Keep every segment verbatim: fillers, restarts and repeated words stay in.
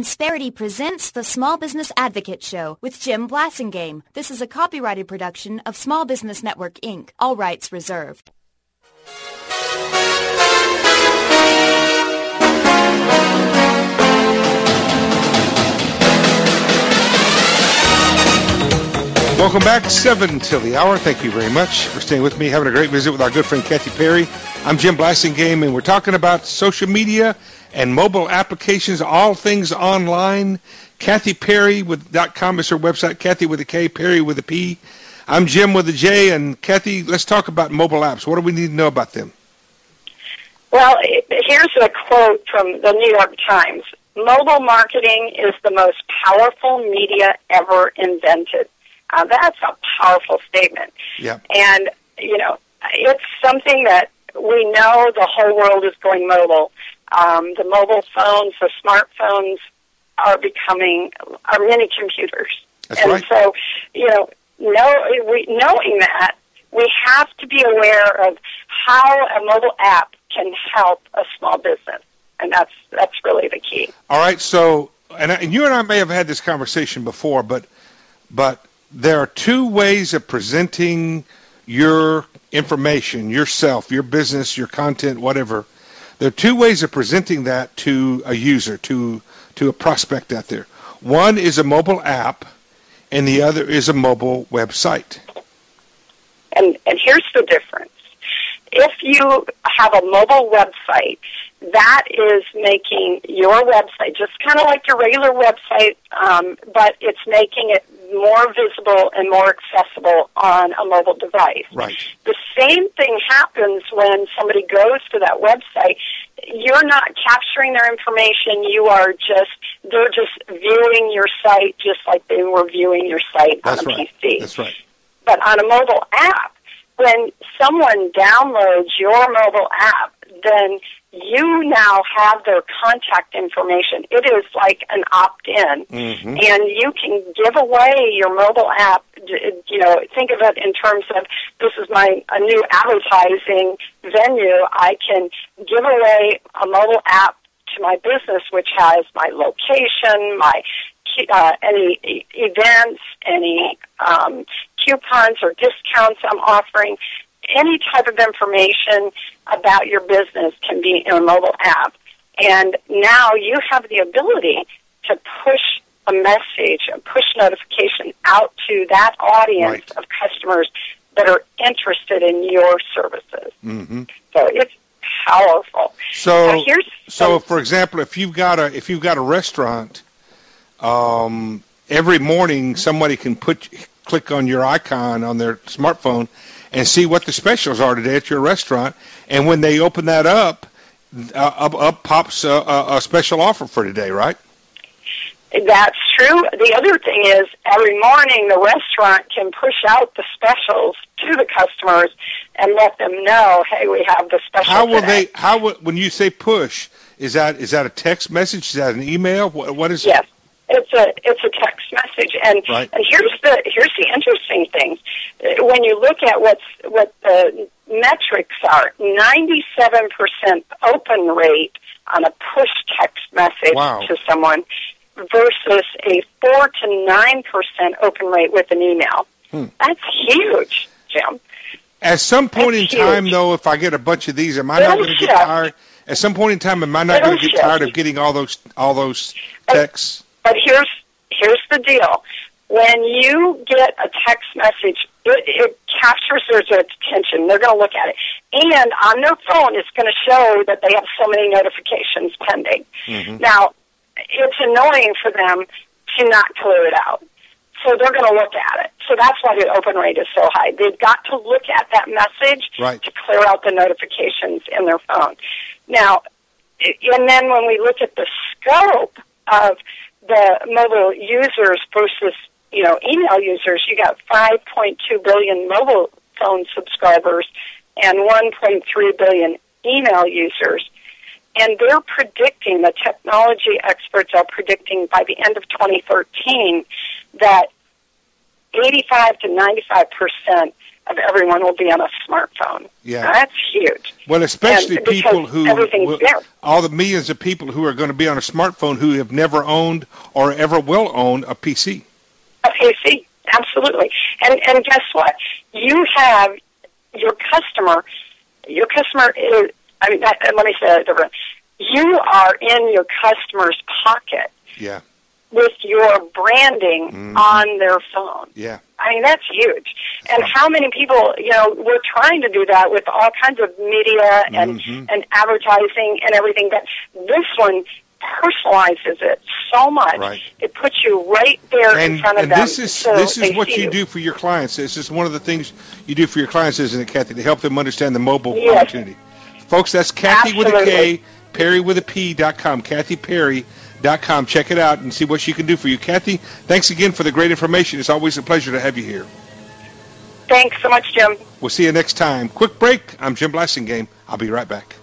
Insperity presents the Small Business Advocate Show with Jim Blasingame. This is a copyrighted production of Small Business Network, Incorporated. All rights reserved. Welcome back, seven till the hour. Thank you very much for staying with me, having a great visit with our good friend Kathy Perry. I'm Jim Blasingame, and we're talking about social media and mobile applications, all things online. Kathy Perry with .com is her website. Kathy with a K, Perry with a P. I'm Jim with a J, and Kathy, let's talk about mobile apps. What do we need to know about them? Well, here's a quote from the New York Times. Mobile marketing is the most powerful media ever invented. Uh, that's a powerful statement. Yeah. And, you know, it's something that we know the whole world is going mobile. Um, the mobile phones, the smartphones are becoming are mini computers. That's and right. so, you know, know, we, knowing that, we have to be aware of how a mobile app can help a small business. And that's that's really the key. All right. So, and, and you and I may have had this conversation before, but but there are two ways of presenting your information, yourself, your business, your content, whatever. There are two ways of presenting that to a user, to to a prospect out there. One is a mobile app, and the other is a mobile website. And and here's the difference. If you have a mobile website, that is making your website just kind of like your regular website, um, but it's making it more visible and more accessible on a mobile device. Right. The same thing happens when somebody goes to that website. You're not capturing their information. You are just, they're just viewing your site just like they were viewing your site That's on a right. P C. That's right. But on a mobile app, when someone downloads your mobile app, then you now have their contact information. It is like an opt-in, mm-hmm. and you can give away your mobile app. You know, think of it in terms of, this is my a new advertising venue. I can give away a mobile app to my business, which has my location, my uh, any e- events, any um, coupons or discounts I'm offering. Any type of information about your business can be in a mobile app. And now you have the ability to push a message, a push notification out to that audience right. of customers that are interested in your services. Mm-hmm. So it's powerful. So, now here's so some, for example, if you've got a if you've got a restaurant, um, every morning somebody can put click on your icon on their smartphone and see what the specials are today at your restaurant. And when they open that up, uh, up, up pops a, a special offer for today, right? That's true. The other thing is, every morning the restaurant can push out the specials to the customers and let them know, hey, we have the special How will today. they? How will, when you say push, is that is that a text message? Is that an email? What, what is yes. it? It's a it's a text message, and right. and here's the here's the interesting thing. When you look at what's what the metrics are, ninety-seven percent open rate on a push text message wow. to someone versus a four to nine percent open rate with an email. Hmm. That's huge, Jim. At some point That's in time, huge. though, if I get a bunch of these, am I It'll not going to get shift. tired? At some point in time, am I not going to get shift. tired of getting all those all those texts? But here's here's the deal. When you get a text message, it, it captures their attention. They're going to look at it. And on their phone, it's going to show that they have so many notifications pending. Mm-hmm. Now, it's annoying for them to not clear it out. So they're going to look at it. So that's why the open rate is so high. They've got to look at that message right. to clear out the notifications in their phone. Now, and then when we look at the scope of the mobile users versus, you know, email users, you got five point two billion mobile phone subscribers and one point three billion email users. And they're predicting, the technology experts are predicting by the end of twenty thirteen that eighty-five to ninety-five percent of everyone will be on a smartphone. Yeah. Now, that's huge. Well, especially and people who, everything's there. all the millions of people who are going to be on a smartphone who have never owned or ever will own a P C. A P C, absolutely. And and guess what? You have your customer. Your customer is. I mean, that, let me say it different. You are in your customer's pocket. Yeah. With your branding mm-hmm. on their phone. Yeah. I mean, that's huge. And how many people, you know, we're trying to do that with all kinds of media and, mm-hmm. and advertising and everything, but this one personalizes it so much. Right. It puts you right there and, in front of and them. This is, so this is what you you do for your clients. This is one of the things you do for your clients, isn't it, Kathy, to help them understand the mobile yes. opportunity. Folks, that's Kathy Absolutely. with a K, Perry with a P dot com, Kathy Perry dot com. Check it out and see what she can do for you. Kathy, thanks again for the great information. It's always a pleasure to have you here. Thanks so much, Jim. We'll see you next time. Quick break. I'm Jim Blasingame. I'll be right back.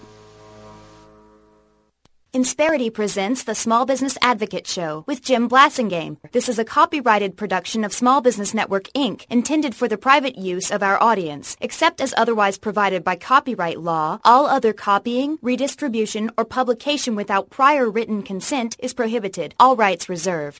Insperity presents the Small Business Advocate Show with Jim Blasingame. This is a copyrighted production of Small Business Network, Incorporated, intended for the private use of our audience. Except as otherwise provided by copyright law, all other copying, redistribution, or publication without prior written consent is prohibited. All rights reserved.